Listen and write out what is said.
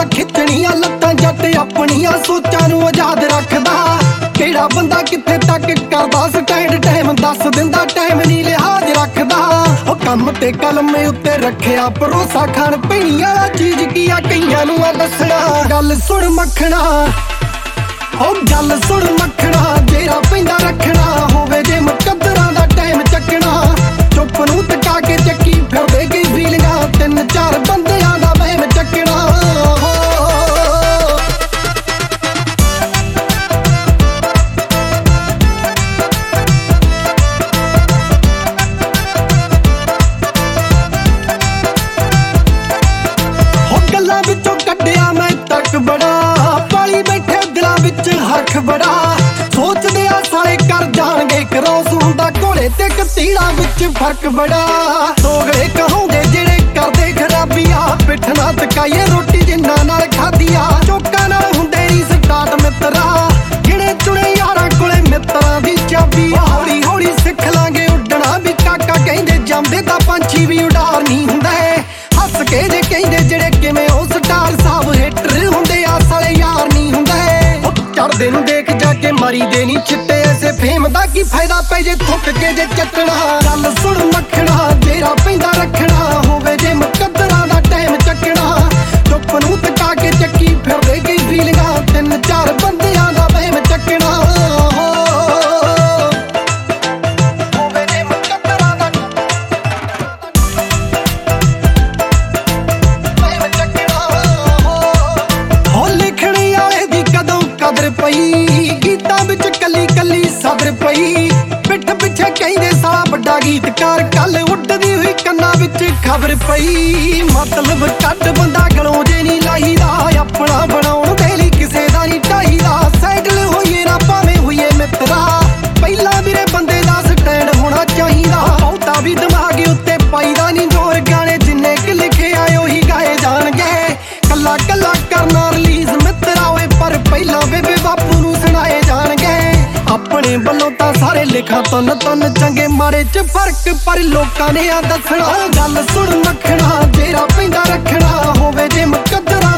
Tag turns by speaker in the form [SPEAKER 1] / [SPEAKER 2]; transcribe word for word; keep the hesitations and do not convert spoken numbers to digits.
[SPEAKER 1] ਨਾ ਖਿੱਚਣੀਆਂ ਲੱਤਾਂ ਜੱਟ ਆਪਣੀਆਂ ਸੋਚਾਂ ਨੂੰ ਆਜ਼ਾਦ ਰੱਖਦਾ। ਕਿਹੜਾ ਬੰਦਾ ਕਿੱਥੇ ਤੱਕ ਕਰਦਾ ਸਟੈਂਡ ਟਾਈਮ ਦੱਸ ਦਿੰਦਾ ਟਾਈਮ ਨਹੀਂ ਲਿਹਾਜ਼ ਰੱਖਦਾ। ਉਹ ਕੰਮ ਤੇ ਕਲਮ ਉੱਤੇ ਰੱਖਿਆ ਭਰੋਸਾ ਖਾਣ ਪੀਣੀ ਵਾਲਾ ਚੀਜ਼ ਕੀ ਆ ਕਈਆਂ ਨੂੰ ਆ ਦੱਸਣਾ। ਗੱਲ ਸੁਣ ਮੱਖਣਾ ਉਹ ਗੱਲ ਸੁਣ ਮੱਖਣਾ ਜਿਹੜਾ ਪੈਂਦਾ ਰੱਖਣਾ ਹੋਵੇ ਜੇ ਮੁਕੱਦਰਾਂ ਦਾ ਟਾਈਮ ਚੱਕਣਾ। ਚੁੱਪ ਨੂੰ ਟਕਾ ਕੇ ਚੱਕੀ ਫਿਰਦੇ ਕਈ ਫੀਲਿੰਗਾਂ ਤਿੰਨ ਚਾਰ ਬੰਦਿਆਂ ਦਾ ਵਹਿਮ ਚੱਕਣਾ। ਗੱਲਾਂ ਵਿੱਚੋਂ ਕੱਢਿਆ ਮੈਂ ਤੱਕ ਬੜਾ ਪਾਲੀ ਬੈਠੇ ਦਿਲਾਂ ਵਿੱਚ ਹੱਕ ਬੜਾ। ਸੋਚਦੇ ਆ ਸਾਲੇ ਕਰ ਜਾਣਗੇ ਕਰੋਸ ਹੁੰਦਾ ਘੋੜੇ ਤੇ ਕਤੀੜਾ ਵਿੱਚ ਫਰਕ ਬੜਾ। ਦੋਗਲੇ ਕਹੋਗੇ ਜਿਹੜੇ ਕਰਦੇ ਖਰਾਬੀਆਂ ਪਿੱਠ ਨਾ ਤਕਾਈਏ ਰੋਟੀ ਜਿੰਨਾ ਨਾਲ ਖਾਧੀਆਂ। ਚੋਕਾਂ ਨਾਲ ਹੁੰਦੇ ਨਹੀਂ ਸਟਾਰਟ ਮਿੱਤਰਾ ਜਿਹੜੇ ਚੁਣੇ ਯਾਰਾਂ ਕੋਲੇ ਮਿੱਤਰਾਂ ਦੀ ਚਾਬੀ। ਹੌਲੀ ਹੌਲੀ ਸਿੱਖ ਲਾਂਗੇ ਉੱਡਣਾ ਵੀ ਕਾਕਾ ਕਹਿੰਦੇ ਜਾਂਦੇ ਤਾਂ ਪੰਛੀ ਵੀ ਉਡਾਰ ਨਹੀਂ ਹੁੰਦਾ। ਹੱਸ ਕੇ ਜੇ ਕਹਿੰਦੇ ਜਿਹੜੇ ਕਿਵੇਂ ਉਹ ਸਟਾਰ ਸਾਹਿਬ ਹੇਟਰ ਹੁੰਦੇ ਆ ਸਾਲੇ ਯਾਰ ਨਹੀਂ ਹੁੰਦਾ। ਚੜਦੇ ਨੂੰ ਦੇਖ ਜਾ ਕੇ ਮਾਰੀ ਦੇ ਨਹੀਂ ਛਿੱਟੇ ਐਸੇ ਫੇਮ ਦਾ ਕੀ ਫਾਇਦਾ ਪੈ ਜੇ ਥੁੱਕ ਕੇ ਜੇ ਚੱਟਣਾ। ਗੱਲ ਸੁਣ ਮੱਖਣਾ ਜਿਹੜਾ ਪੈਂਦਾ ਰੱਖਣਾ ਹੋਵੇ ਜੇ ਮੁਕੱਦਰਾਂ ਦਾ ਟਾਈਮ ਚੱਕਣਾ। ਚੁੱਪ ਨੂੰ ਟਕਾ ਕੇ ਚੱਕੀ ਫਿਰਦੇ ਕਈ ਫੀਲਿੰਗਾਂ ਤਿੰਨ ਚਾਰ ਬੰਦਿਆਂ ਦਾ ਵਹਿਮ ਚੱਕਣਾ। ਪਈ ਗੀਤਾਂ ਵਿੱਚ ਕੱਲੀ ਕੱਲੀ ਸਬਰ ਪਈ ਪਿੱਠ ਪਿੱਛੇ ਕਹਿੰਦੇ ਸਾਲਾ ਵੱਡਾ ਗੀਤਕਾਰ ਕੱਲ ਉੱਡਦੀ ਹੋਈ ਕੰਨਾਂ ਵਿੱਚ ਖਬਰ ਪਈ। ਮਤਲਬ ਕੱਢ ਬੰਦਾ ਗਲੋਂ ਜੇ ਨਹੀਂ ਲਾਈਦਾ ਆਪਣਾ ਬਣਾਉਣ ਦੇ ਲਈ ਕਿਸੇ ਦਾ ਨਹੀਂ ਢਾਈਦਾ। ਸੈਟਲ ਹੋਈਏ ਨਾ ਭਾਵੇਂ ਹੋਈਏ ਮਿੱਤਰਾ ਪਹਿਲਾਂ ਵੀਰੇ ਬੰਦੇ ਦਾ ਸਟੈਂਡ ਹੋਣਾ ਚਾਹੀਦਾ। ਬਹੁਤਾ ਵੀ ਦਿਮਾਗ ਉੱਤੇ ਪਾਈਦਾ ਨਹੀਂ ਜ਼ੋਰ ਗਾਣੇ ਜਿੰਨੇ ਕਿ ਲਿਖੇ ਆਏ ਉਹੀ ਗਾਏ ਜਾਣਗੇ। ਕੱਲਾ ਕੱਲਾ ਕਰਨਾ ਰਿਲੀਜ਼ ਮਿੱਤਰਾ ਓਏ ਪਰ ਪਹਿਲਾਂ ਬੇਬੇ ਬਾਪੂ ਨੂੰ ਸੁਣਾਏ ਜਾਣਗੇ। ਆਪਣੇ ਵੱਲੋਂ ਤਾਂ ਸਾਰੇ ਲਿਖਾਂ ਤਨ ਤਨ ਚੰਗੇ ਮਾੜੇ ਚ ਫਰਕ ਪਰ ਲੋਕਾਂ ਨੇ ਆ ਦੱਸਣਾ। ਗੱਲ ਸੁਣ ਮੱਖਣਾ ਜਿਹੜਾ ਪੈਂਦਾ ਰੱਖਣਾ ਹੋਵੇ ਜੇ ਮੁਕੱਦਰਾਂ